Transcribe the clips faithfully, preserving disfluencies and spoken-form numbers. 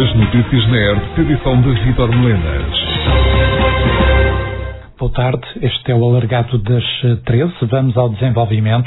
As notícias na R T P, edição de Vítor Melenas. Boa tarde, este é o alargado das treze. Vamos ao desenvolvimento.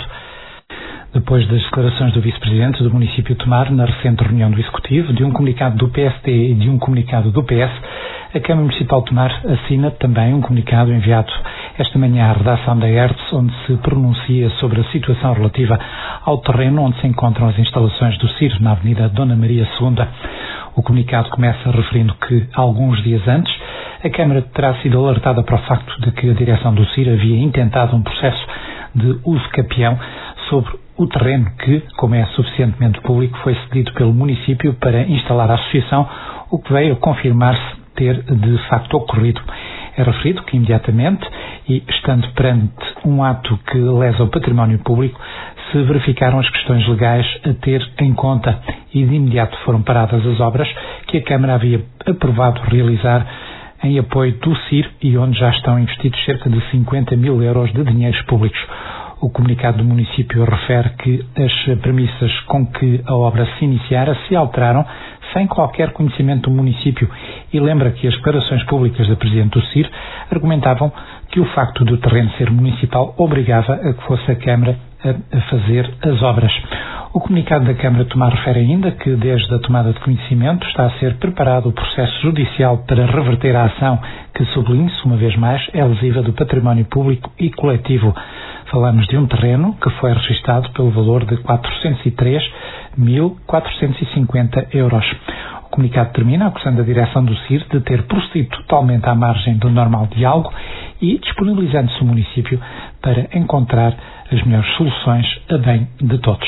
Depois das declarações do vice-presidente do município de Tomar, na recente reunião do Executivo, de um comunicado do P S D e de um comunicado do P S, a Câmara Municipal de Tomar assina também um comunicado enviado esta manhã à redação da E R T S, onde se pronuncia sobre a situação relativa ao terreno onde se encontram as instalações do C I R, na Avenida Dona Maria segunda. O comunicado começa referindo que, alguns dias antes, a Câmara terá sido alertada para o facto de que a direção do C I R havia intentado um processo de uso capião sobre o terreno que, como é suficientemente público, foi cedido pelo município para instalar a associação, o que veio a confirmar-se ter de facto ocorrido. É referido que imediatamente, e estando perante um ato que lesa o património público, se verificaram as questões legais a ter em conta e de imediato foram paradas as obras que a Câmara havia aprovado realizar em apoio do C I R e onde já estão investidos cerca de cinquenta mil euros de dinheiros públicos. O comunicado do município refere que as premissas com que a obra se iniciara se alteraram sem qualquer conhecimento do município e lembra que as declarações públicas da Presidente do C I R argumentavam que o facto do terreno ser municipal obrigava a que fosse a Câmara a fazer as obras. O comunicado da Câmara de Tomar refere ainda que, desde a tomada de conhecimento, está a ser preparado o processo judicial para reverter a ação que, sublinhe-se uma vez mais, é lesiva do património público e coletivo. Falamos de um terreno que foi registado pelo valor de quatrocentos e três mil quatrocentos e cinquenta euros. O comunicado termina acusando a direção do C I R de ter procedido totalmente à margem do normal diálogo e disponibilizando-se o município para encontrar as melhores soluções a bem de todos.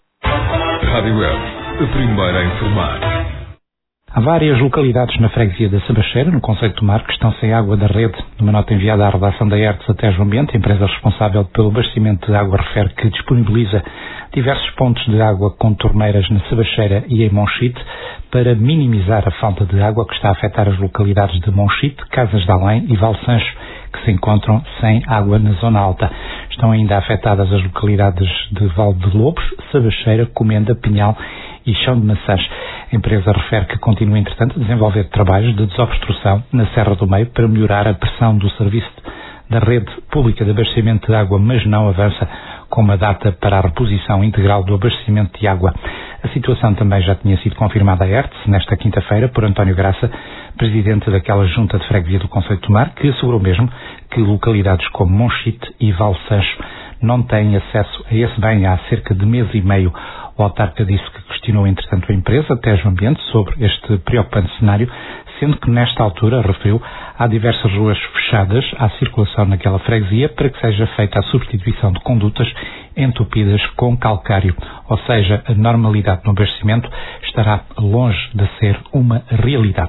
Rádio Web, a primeira a informar. Há várias localidades na freguesia da Sabacheira, no concelho de Tomar, que estão sem água da rede. Numa nota enviada à redação da E R T S até João Ambiente, a empresa responsável pelo abastecimento de água refere que disponibiliza diversos pontos de água com torneiras na Sabacheira e em Monchite para minimizar a falta de água que está a afetar as localidades de Monchite, Casas de Além e Valsancho, que se encontram sem água na zona alta. Estão ainda afetadas as localidades de Val de Lobos, Sabacheira, Comenda, Pinhal e Chão de Maçãs. A empresa refere que continua, entretanto, a desenvolver trabalhos de desobstrução na Serra do Meio para melhorar a pressão do serviço da rede pública de abastecimento de água, mas não avança com uma data para a reposição integral do abastecimento de água. A situação também já tinha sido confirmada à E R T S nesta quinta-feira por António Graça, presidente daquela junta de freguesia do concelho de Tomar, que assegurou mesmo que localidades como Monchite e Valsancho não têm acesso a esse bem há cerca de mês e meio. O autarca disse que questionou, entretanto, a empresa, até João Ambiente, sobre este preocupante cenário, sendo que, nesta altura, referiu, há diversas ruas fechadas à circulação naquela freguesia para que seja feita a substituição de condutas entupidas com calcário. Ou seja, a normalidade no abastecimento estará longe de ser uma realidade.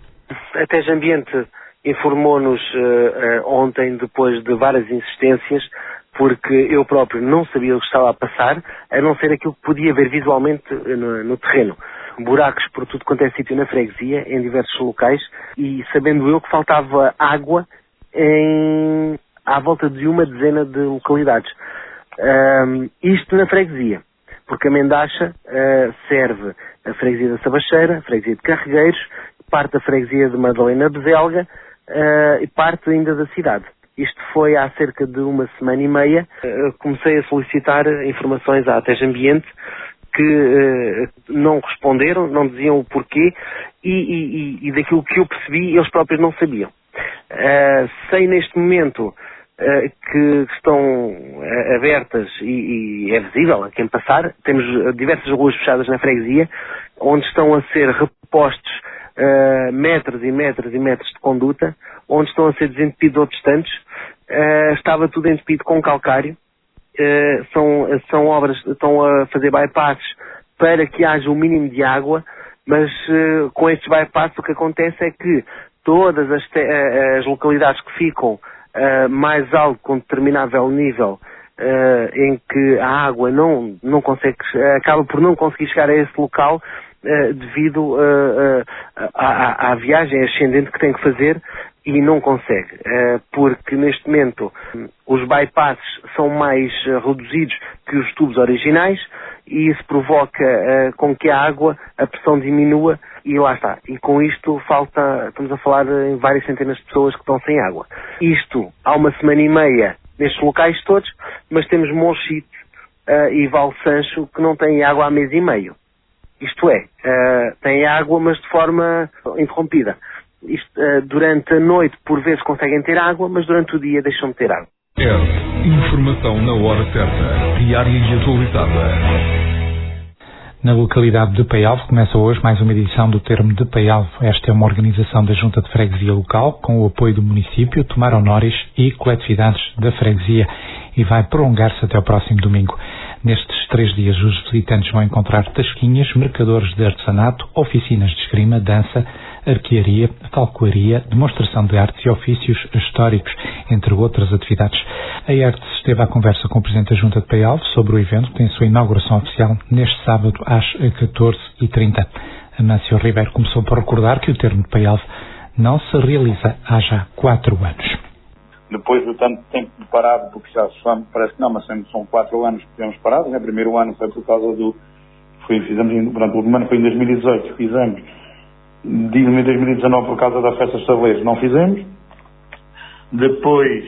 Até João Ambiente informou-nos uh, uh, ontem, depois de várias insistências, porque eu próprio não sabia o que estava a passar, a não ser aquilo que podia ver visualmente no, no terreno. Buracos por tudo quanto é sítio na freguesia, em diversos locais, e sabendo eu que faltava água em, à volta de uma dezena de localidades. Um, isto na freguesia, porque a Mendacha uh, serve a freguesia da Sabacheira, a freguesia de Carregueiros, parte da freguesia de Madalena Bezelga uh, e parte ainda da cidade. Isto foi há cerca de uma semana e meia. Uh, comecei a solicitar informações à Tejo Ambiente que uh, não responderam, não diziam o porquê e, e, e daquilo que eu percebi eles próprios não sabiam. Uh, sei neste momento uh, que estão uh, abertas e, e é visível a quem passar. Temos diversas ruas fechadas na freguesia onde estão a ser repostos uh, metros e metros e metros de conduta, onde estão a ser desentupidos outros tantos. Uh, estava tudo entupido com calcário. Uh, são, são obras, estão a fazer bypasses para que haja o mínimo de água, mas uh, com estes bypasses o que acontece é que todas as, te, uh, as localidades que ficam uh, mais alto, com determinável nível, uh, em que a água não, não consegue, acaba por não conseguir chegar a esse local, uh, devido uh, uh, à, à viagem ascendente que tem que fazer, e não consegue, porque neste momento os bypasses são mais reduzidos que os tubos originais e isso provoca uh, com que a água, a pressão diminua e lá está. E com isto falta, estamos a falar em várias centenas de pessoas que estão sem água. Isto há uma semana e meia nestes locais todos, mas temos Monchite uh, e Val Sancho que não têm água há mês e meio. Isto é, uh, têm água mas de forma interrompida. Isto, uh, durante a noite por vezes conseguem ter água, mas durante o dia deixam de ter água. É informação na hora certa, diária e atualizada. Na localidade de Paialvo começa hoje mais uma edição do Termo de Paialvo. Esta é uma organização da Junta de Freguesia Local com o apoio do município, Tomar Honoris e coletividades da freguesia e vai prolongar-se até o próximo domingo. Nestes três dias os visitantes vão encontrar tasquinhas, mercadores de artesanato, oficinas de esgrima, dança, arquearia, falcoaria, demonstração de artes e ofícios históricos, entre outras atividades. A E R T S esteve à conversa com o Presidente da Junta de Paialvo sobre o evento que tem sua inauguração oficial neste sábado às catorze e trinta. Amâncio Ribeiro começou por recordar que o Termo de Paialvo não se realiza há já quatro anos. Depois do tanto tempo parado, porque já são, parece que não, mas sempre são quatro anos que tivemos parados, né? O primeiro ano foi por causa do, foi, fizemos, durante o último ano foi em dois mil e dezoito, fizemos, digo em dois mil e dezanove por causa da festa dos tabuleiros, não fizemos, depois,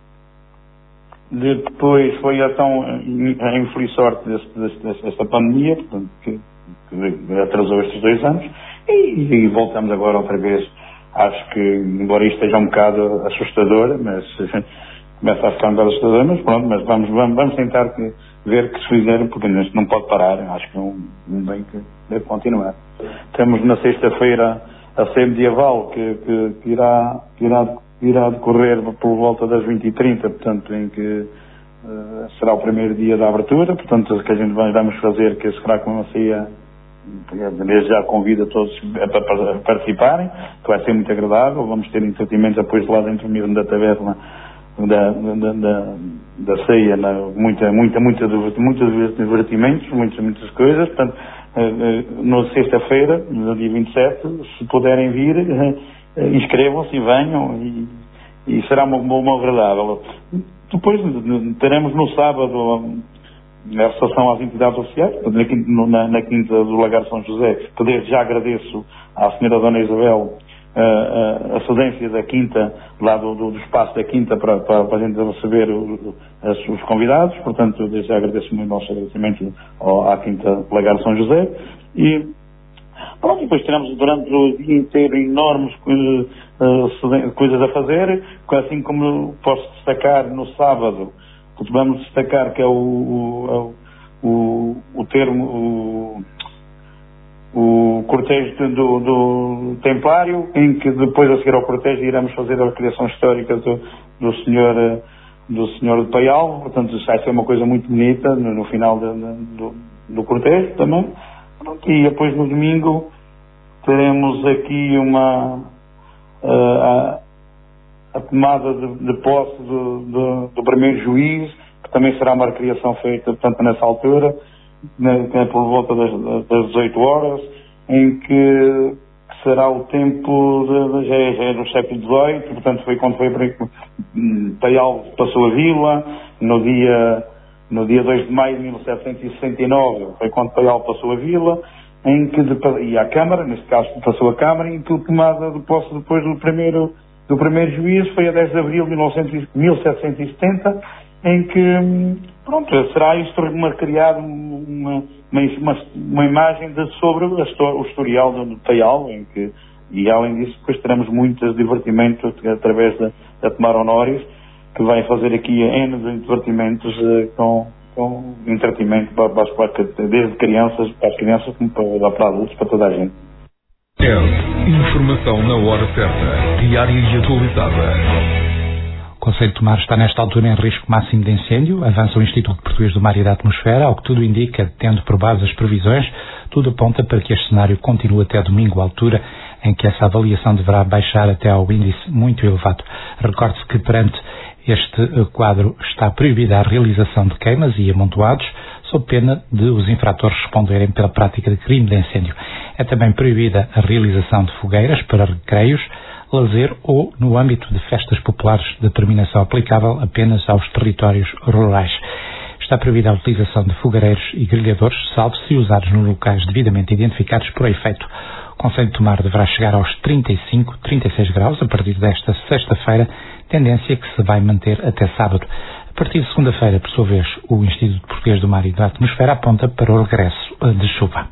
depois foi então, em infeliz sorte deste, deste, desta pandemia, portanto, que, que atrasou estes dois anos, e, e voltamos agora outra vez. Acho que, embora isto esteja um bocado assustador, mas começa a ficar um bocado assustador, mas pronto, mas vamos, vamos, vamos tentar que, ver que se fizer, porque isto não pode parar, acho que é um, um bem que deve continuar. Temos na sexta-feira a ceia medieval, que, que, que, irá, que irá, irá decorrer por volta das vinte e trinta, portanto, em que uh, será o primeiro dia da abertura, portanto, o que a gente vai, vamos fazer, que será com uma ceia. Desde já convido a todos a participarem, que vai ser muito agradável. Vamos ter entretenimentos depois lá dentro mesmo da taberna da, da, da, da ceia, na, muita, muita, muita, muitos divertimentos, muitas, muitas coisas. Portanto, na sexta-feira, no dia vinte e sete, se puderem vir, inscrevam-se e venham e, e será uma boa agradável. Depois teremos no sábado a recepção às entidades oficiais, na, na Quinta do Lagar São José, que desde já agradeço à senhora Dona Isabel uh, a cedência da Quinta, lá do, do, do espaço da Quinta, para, para, para a gente receber o, as, os convidados, portanto, desde já agradeço muito o nosso agradecimento ao, à Quinta do Lagar São José, e pronto, depois teremos durante o dia inteiro enormes uh, coisas a fazer, assim como posso destacar no sábado, vamos destacar que é o, o, o, o termo, o, o cortejo do, do Templário, em que depois a seguir ao cortejo iremos fazer a recriação histórica do, do senhor do senhor de Paialvo, portanto isso vai ser uma coisa muito bonita no, no final de, de, do, do cortejo também. E depois no domingo teremos aqui uma uh, a, a tomada de, de posse do, do, do primeiro juiz, que também será uma recriação feita, portanto, nessa altura, na, por volta das, das dezoito horas, em que será o tempo, de, já, é, já é do século dezoito, portanto, foi quando foi Paialvo passou a vila, no dia, no dia dois de maio de mil setecentos e sessenta e nove, foi quando Paialvo passou a vila, em que, de, e a Câmara, neste caso passou a Câmara, em que tomada de posse depois do primeiro do primeiro juízo foi a dez de abril de mil setecentos e setenta, em que, pronto, será isto uma, criado uma, uma, uma imagem de, sobre a, o historial do Paialvo, em que, e além disso, depois teremos muitos divertimentos através da, da Tomar Honoris, que vai fazer aqui N de divertimentos uh, com, com entretenimento para, para, para, desde crianças, para as crianças como para, para adultos, para toda a gente. É informação na hora certa, diária e atualizada. O Concelho de Tomar está nesta altura em risco máximo de incêndio. Avança o Instituto Português do Mar e da Atmosfera, ao que tudo indica, tendo por base as previsões, tudo aponta para que este cenário continue até domingo, à altura em que essa avaliação deverá baixar até ao índice muito elevado. Recorde-se que perante este quadro está proibida a realização de queimas e amontoados, sob pena de os infratores responderem pela prática de crime de incêndio. É também proibida a realização de fogueiras para recreios, lazer ou no âmbito de festas populares, determinação aplicável apenas aos territórios rurais. Está está proibida a utilização de fogareiros e grelhadores, salvo se usados nos locais devidamente identificados para o efeito. O Concelho de Tomar deverá chegar aos trinta e cinco, trinta e seis graus a partir desta sexta-feira, tendência que se vai manter até sábado. A partir de segunda-feira, por sua vez, o Instituto Português do Mar e da Atmosfera aponta para o regresso de chuva.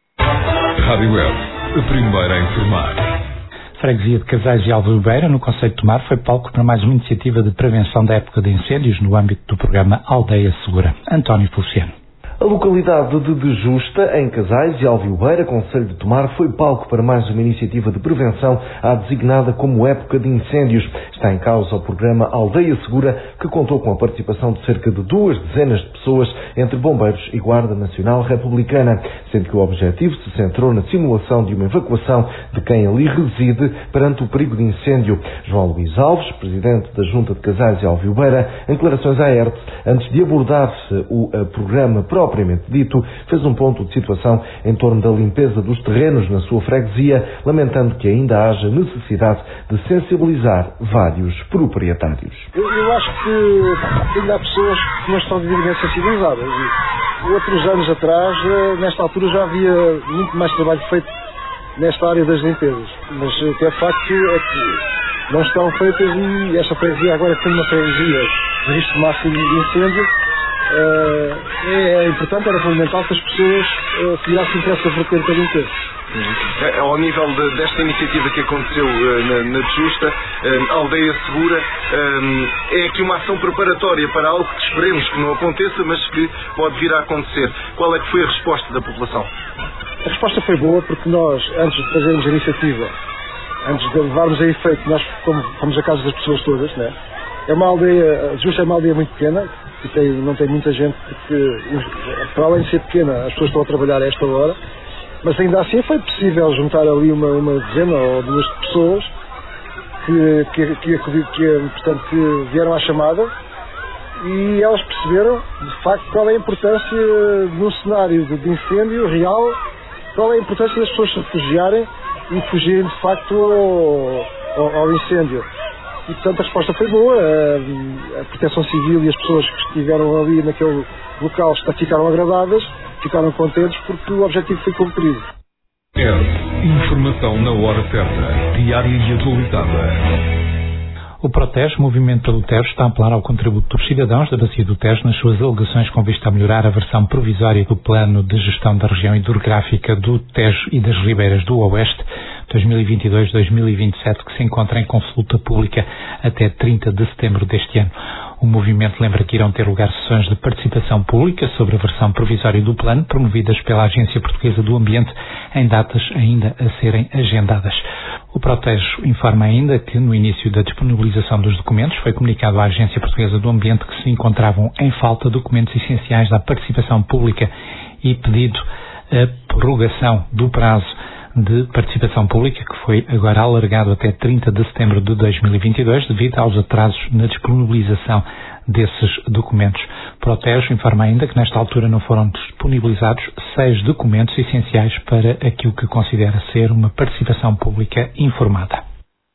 Rádio Web, a primeira a informar. A freguesia de Casais de Alvibeira, no Concelho de Tomar, foi palco para mais uma iniciativa de prevenção da época de incêndios no âmbito do programa Aldeia Segura. António Feliciano. A localidade de De Justa, em Casais de Alvibeira, Concelho de Tomar, foi palco para mais uma iniciativa de prevenção à designada como época de incêndios. Está em causa o programa Aldeia Segura, que contou com a participação de cerca de duas dezenas de pessoas, entre bombeiros e Guarda Nacional Republicana, sendo que o objetivo se centrou na simulação de uma evacuação de quem ali reside perante o perigo de incêndio. João Luís Alves, presidente da Junta de Casais de Alvibeira, em declarações à R T, antes de abordar-se o uh, programa próprio, propriamente dito, fez um ponto de situação em torno da limpeza dos terrenos na sua freguesia, lamentando que ainda haja necessidade de sensibilizar vários proprietários. Eu, eu acho que ainda há pessoas que não estão devidamente sensibilizadas. E outros anos atrás, nesta altura, já havia muito mais trabalho feito nesta área das limpezas. Mas o que é facto é que não estão feitas e esta freguesia agora tem uma freguesia de risco máximo de incêndio. Uh, é, é importante, era fundamental que as pessoas uh, tirassem essa vertente da limpeza. Uhum. É, ao nível de, desta iniciativa que aconteceu uh, na, na Justa, uh, Aldeia Segura, um, é aqui uma ação preparatória para algo que esperemos que não aconteça, mas que pode vir a acontecer. Qual é que foi a resposta da população? A resposta foi boa porque nós, antes de fazermos a iniciativa, antes de levarmos a efeito, nós fomos a casa das pessoas todas, né? É uma aldeia, Justa é uma aldeia muito pequena, e tem, não tem muita gente, porque para além de ser pequena, as pessoas estão a trabalhar a esta hora, mas ainda assim foi possível juntar ali uma, uma dezena ou duas pessoas que, que, que, que, que, portanto, que vieram à chamada e elas perceberam, de facto, qual é a importância num cenário de, de incêndio real, qual é a importância das pessoas se refugiarem e fugirem, de facto, ao, ao, ao incêndio. E, portanto, a resposta foi boa. A, a Proteção Civil e as pessoas que estiveram ali naquele local ficaram agradadas, ficaram contentes porque o objetivo foi cumprido. É informação na hora certa, diária e atualizada. O Protege, Movimento pelo Tejo, está a apelar ao contributo dos cidadãos da Bacia do Tejo nas suas alegações com vista a melhorar a versão provisória do Plano de Gestão da Região Hidrográfica do Tejo e das Ribeiras do Oeste dois mil e vinte e dois a dois mil e vinte e sete, que se encontra em consulta pública até trinta de setembro deste ano. O movimento lembra que irão ter lugar sessões de participação pública sobre a versão provisória do plano, promovidas pela Agência Portuguesa do Ambiente, em datas ainda a serem agendadas. O Protege informa ainda que, no início da disponibilização dos documentos, foi comunicado à Agência Portuguesa do Ambiente que se encontravam em falta documentos essenciais da participação pública e pedido a prorrogação do prazo de participação pública, que foi agora alargado até trinta de setembro de dois mil e vinte e dois, devido aos atrasos na disponibilização desses documentos. Protege informa ainda que nesta altura não foram disponibilizados seis documentos essenciais para aquilo que considera ser uma participação pública informada.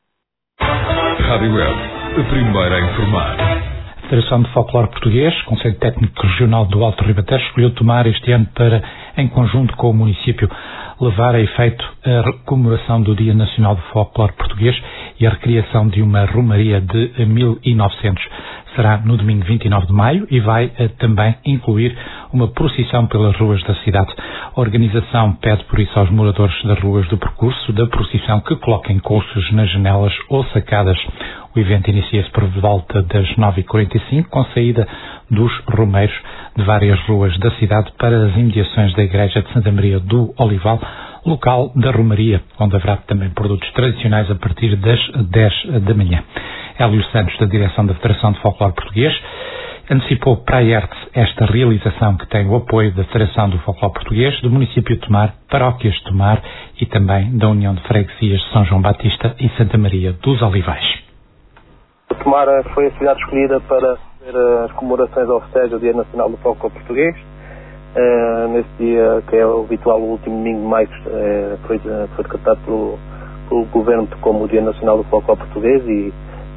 Rádio Web, a primeira a informar. A Federação de Folclore Português, Conselho Técnico Regional do Alto Ribatejo, escolheu tomar este ano para, em conjunto com o município, levar a efeito a comemoração do Dia Nacional do Folclore Português e a recriação de uma romaria de mil e novecentos. Será no domingo vinte e nove de maio e vai eh, também incluir uma procissão pelas ruas da cidade. A organização pede por isso aos moradores das ruas do percurso da procissão que coloquem colchos nas janelas ou sacadas. O evento inicia-se por volta das nove e quarenta e cinco, com saída dos romeiros de várias ruas da cidade para as imediações da Igreja de Santa Maria do Olival, local da romaria, onde haverá também produtos tradicionais a partir das dez da manhã. Hélio Santos, da direção da Federação de Folclore Português, antecipou para a ERTE esta realização que tem o apoio da Federação do Folclore Português, do município de Tomar, paróquias de Tomar e também da União de Freguesias de São João Batista e Santa Maria dos Olivais. Tomar foi a cidade escolhida para fazer as comemorações ao festejo do Dia Nacional do Folclore Português. Uh, nesse dia, que é o habitual, o último domingo de maio, uh, foi, uh, foi decretado pelo, pelo Governo como o Dia Nacional do Folclore Português e,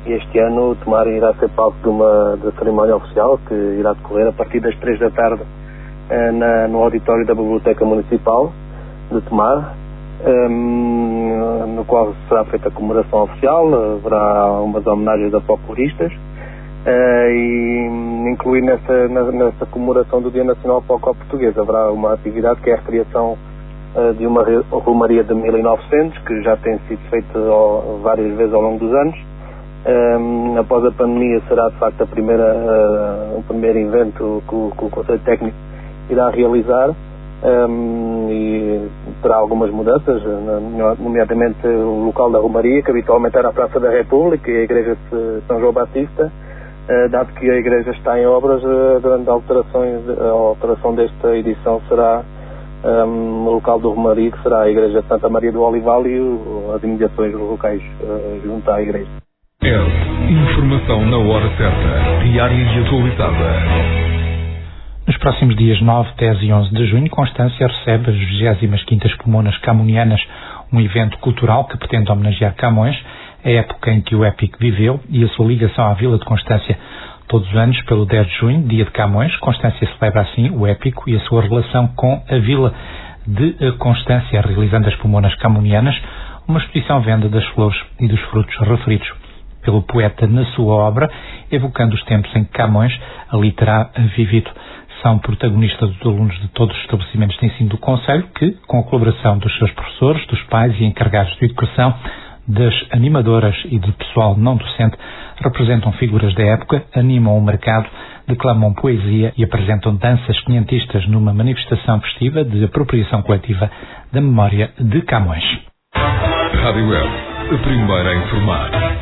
Este ano o Tomar irá ser palco de uma de cerimónia oficial que irá decorrer a partir das três da tarde eh, na, no auditório da Biblioteca Municipal de Tomar, um, no qual será feita a comemoração oficial. Haverá umas homenagens a folcloristas uh, e incluir nessa, na, nessa comemoração do Dia Nacional Folclore-Português haverá uma atividade que é a recriação uh, de uma romaria de mil e novecentos, que já tem sido feita ao, várias vezes ao longo dos anos. Um, após a pandemia será de facto a primeira, uh, o primeiro evento que o, que o Conselho Técnico irá realizar, um, e terá algumas mudanças, nomeadamente o local da Romaria, que habitualmente era a Praça da República e a Igreja de São João Batista, uh, dado que a Igreja está em obras, uh, durante a, alterações, a alteração desta edição será um, o local do Romaria, que será a Igreja de Santa Maria do Olival e o, as imediações locais uh, junto à Igreja. É informação na hora certa, diária e atualizada. Nos próximos dias nove, dez e onze de junho, Constância recebe as vigésimas quintas Pomonas Camonianas, um evento cultural que pretende homenagear Camões, a época em que o épico viveu e a sua ligação à Vila de Constância. Todos os anos, pelo dez de junho, dia de Camões, Constância celebra assim o épico e a sua relação com a Vila de Constância, realizando as Pomonas Camonianas, uma exposição venda das flores e dos frutos referidos pelo poeta na sua obra, evocando os tempos em que Camões ali terá vivido. São protagonistas os alunos de todos os estabelecimentos de ensino do Concelho que, com a colaboração dos seus professores, dos pais e encarregados de educação, das animadoras e do pessoal não docente, representam figuras da época, animam o mercado, declamam poesia e apresentam danças quinhentistas numa manifestação festiva de apropriação coletiva da memória de Camões. Rádio Web, a primeira a informar.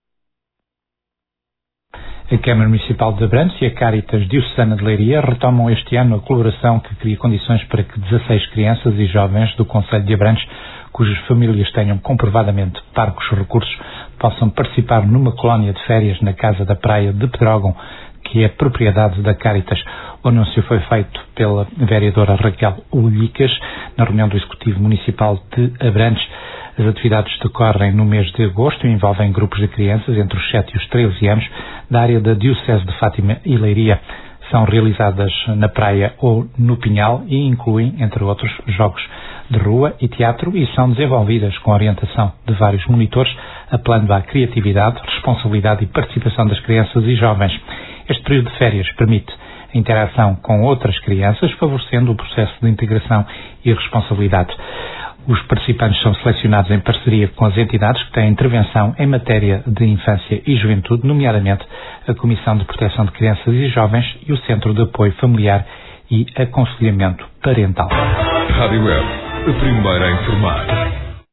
A Câmara Municipal de Abrantes e a Cáritas Diocesana de Leiria retomam este ano a colaboração que cria condições para que dezasseis crianças e jovens do Concelho de Abrantes, cujas famílias tenham comprovadamente parcos recursos, possam participar numa colónia de férias na Casa da Praia de Pedrógão, que é propriedade da Cáritas. O anúncio foi feito pela vereadora Raquel Ullicas na reunião do Executivo Municipal de Abrantes. As atividades decorrem no mês de agosto e envolvem grupos de crianças entre os sete e os treze anos da área da Diocese de Fátima e Leiria. São realizadas na praia ou no Pinhal e incluem, entre outros, jogos de rua e teatro e são desenvolvidas com a orientação de vários monitores, apelando à criatividade, responsabilidade e participação das crianças e jovens. Este período de férias permite a interação com outras crianças, favorecendo o processo de integração e responsabilidade. Os participantes são selecionados em parceria com as entidades que têm intervenção em matéria de infância e juventude, nomeadamente a Comissão de Proteção de Crianças e Jovens e o Centro de Apoio Familiar e Aconselhamento Parental. Rádio Web, a primeira a informar.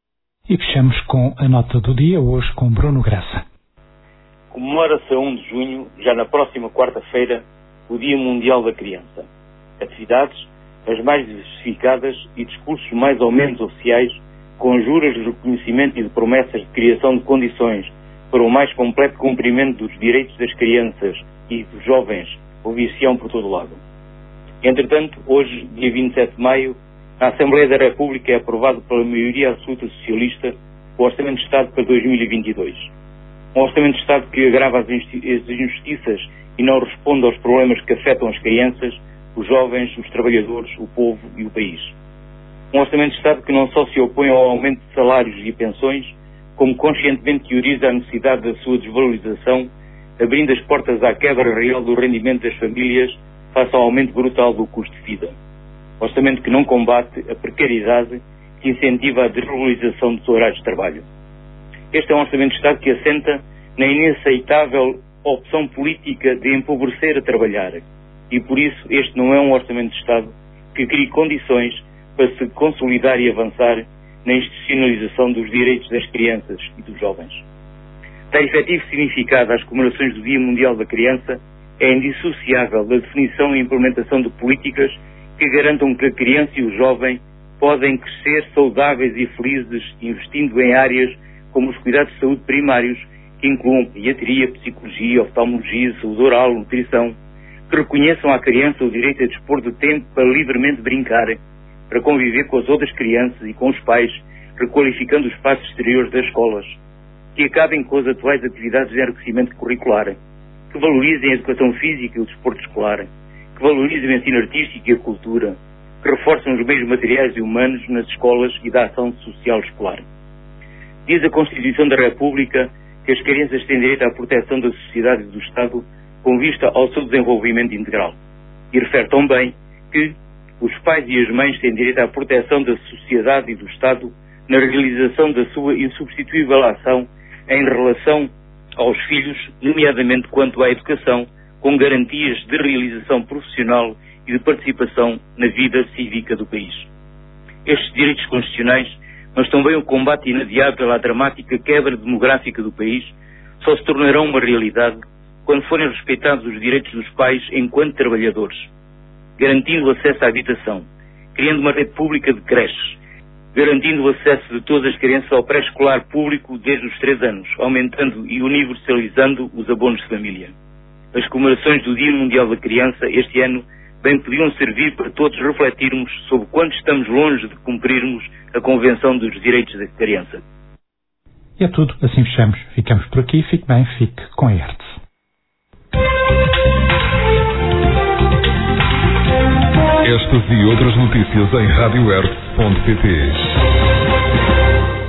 E fechamos com a nota do dia, hoje com Bruno Graça. Comemora-se a um de junho, já na próxima quarta-feira, o Dia Mundial da Criança. Atividades as mais diversificadas e discursos mais ou menos oficiais, conjuras de reconhecimento e de promessas de criação de condições para o mais completo cumprimento dos direitos das crianças e dos jovens, ouvir-se-ão por todo lado. Entretanto, hoje, dia vinte e sete de maio, na Assembleia da República é aprovado pela maioria absoluta socialista o Orçamento de Estado para dois mil e vinte e dois. Um Orçamento de Estado que agrava as injustiças e não responde aos problemas que afetam as crianças, os jovens, os trabalhadores, o povo e o país. Um Orçamento de Estado que não só se opõe ao aumento de salários e pensões, como conscientemente teoriza a necessidade da sua desvalorização, abrindo as portas à quebra real do rendimento das famílias face ao aumento brutal do custo de vida. Orçamento que não combate a precariedade, que incentiva a desvalorização dos horários de trabalho. Este é um Orçamento de Estado que assenta na inaceitável opção política de empobrecer a trabalhar. E por isso este não é um Orçamento de Estado que crie condições para se consolidar e avançar na institucionalização dos direitos das crianças e dos jovens. Dar efetivo significado às comemorações do Dia Mundial da Criança é indissociável da definição e implementação de políticas que garantam que a criança e o jovem podem crescer saudáveis e felizes, investindo em áreas como os cuidados de saúde primários, que incluam pediatria, psicologia, oftalmologia, saúde oral, nutrição, que reconheçam à criança o direito a dispor de tempo para livremente brincar, para conviver com as outras crianças e com os pais, requalificando os espaços exteriores das escolas. que acabem com as atuais atividades de enriquecimento curricular, que valorizem a educação física e o desporto escolar, que valorizem o ensino artístico e a cultura, que reforçam os meios materiais e humanos nas escolas e da ação social escolar. Diz a Constituição da República que as crianças têm direito à proteção da sociedade e do Estado com vista ao seu desenvolvimento integral. E refere também que os pais e as mães têm direito à proteção da sociedade e do Estado na realização da sua insubstituível ação em relação aos filhos, nomeadamente quanto à educação, com garantias de realização profissional e de participação na vida cívica do país. Estes direitos constitucionais, mas também o combate inadiável à dramática quebra demográfica do país, só se tornarão uma realidade quando forem respeitados os direitos dos pais enquanto trabalhadores, garantindo o acesso à habitação, criando uma rede pública de creches, garantindo o acesso de todas as crianças ao pré-escolar público desde os três anos, aumentando e universalizando os abonos de família. As comemorações do Dia Mundial da Criança este ano bem podiam servir para todos refletirmos sobre quanto estamos longe de cumprirmos a Convenção dos Direitos da Criança. E é tudo, assim fechamos. Ficamos por aqui, fique bem, fique com a Hertz. Estas e outras notícias em rádio hertz ponto pt.